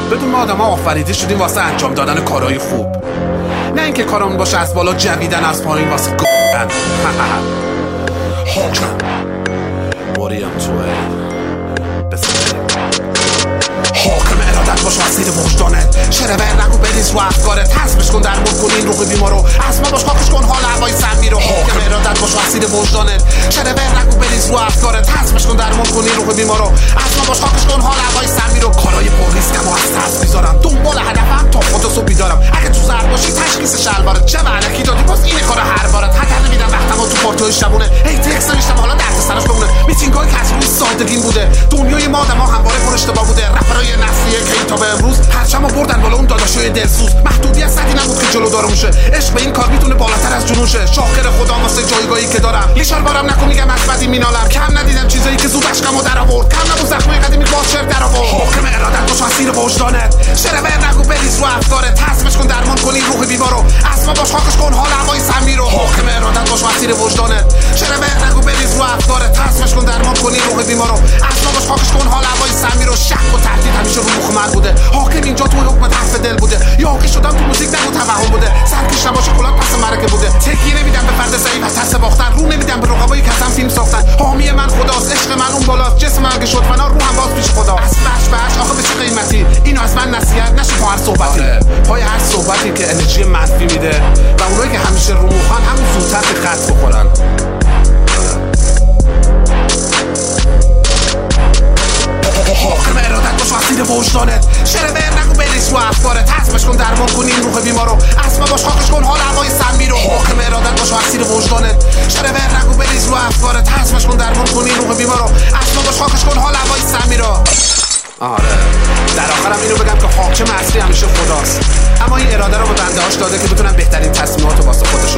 بدون ما آدم ها آفریده شدیم واسه انجام دادن کارهای خوب، نه اینکه کارمون باشه از بالا جویدن از پایین واسه گفتن. حاکم بریم توی حاکم ارادت باش وسیل وجدانت، شرور نگو بریز رو افکارت، حذفش کن درمون کن این روح بیمارو، از ما باش خاکش کن حال هوای سمی رو. حاکم ارادت باش وسیل وجدانت، شرور نگو بریز رو افکارت، حذفش کن درمون کن این روح بیمارو، از ما باش خاکش کن حال هوای سمی رو. کارای پر ریسکم و از ترس میذارم، دنبال هدفم تا خودسو بیدارم، اگه تو زرد باشی تشخیص شلوارت، چه علکی دادی باز این کارا هر بارت، هدر نمیدم وقتمو تو پارتیای شبونه، هی تکس نوشتم حالا درد سرش بمونه، میتینگای که از روی سادگین بوده، دنیای ما آدما همواره پر اشتباه بوده، رپرای نسلیه که تا به امروز پرچمو بردن بالا اون داداشای دلسوز، محدودیت صدی نبود که جلو داره موشه، عشق به این کار میتونه بالاتر از جنون شه، شاکر خدا واسه جایگاهی که دارم، لیشار بارم نکن میگم از بدی مینالم، کم ندیدم چیزایی که زود اشکمو در آورد، کم نبود زخمای قدیمی باز شعر در آورد. حاکم ارادت باش اسیر وجدانت، شرور نگو بریز رو افکارت، حذفش کن درمان کن این روح بیمارو، از ما باش خاکش کن حال هوای سمی رو. حاکم ارادت باش اسیر وجدانت، شرور نگو بریز رو افکارت، حذفش کن درمان کن این روح بیمارو، از ما باش خاکش کن حال هوای سمی رو. شک و تردید همیشه رو مخ من بوده، حاکم اینجا تو حکم حرف دل بوده، یا حاکی شدم تو موزیک نگو توهم بوده، سرکش نباشه کلات پس مرکه بوده، تکی نمیدم به فرد ضعیف از ترس باختن، رو نمیدم به رقبایی که ازم فیلم ساختن، حامی من خداست، عشق من اون بالاست، جسم من اگه شد فنا روحم باز پیش خدا. از بش آخه به چه قیمتی اینو از من نصیحت نشه با هر صحبتی، پای هر صحبتی که انرژی منفی میده و اونایی که همیشه رو مخن همون زودتر به خط بخورن. حاکم ارادت باش وسیل وجدانت، شرور نگو بریز رو افکارت، حذفش کن درمان کن این روح بیمارو، از ما باش خاکش کن حال هوای سمی رو. حاکم ارادت باش وسیل وجدانت، شرور نگو بریز رو افکارت، حذفش کن درمان کن این روح بیمارو، از ما باش خاکش کن حال هوای سمی رو. آره در آخرم اینو بگم که حاکم اصلی همیشه خداست، اما این اراده رو به بنده هاش داده که بتونن بهترین تصمیمات رو واسه خودش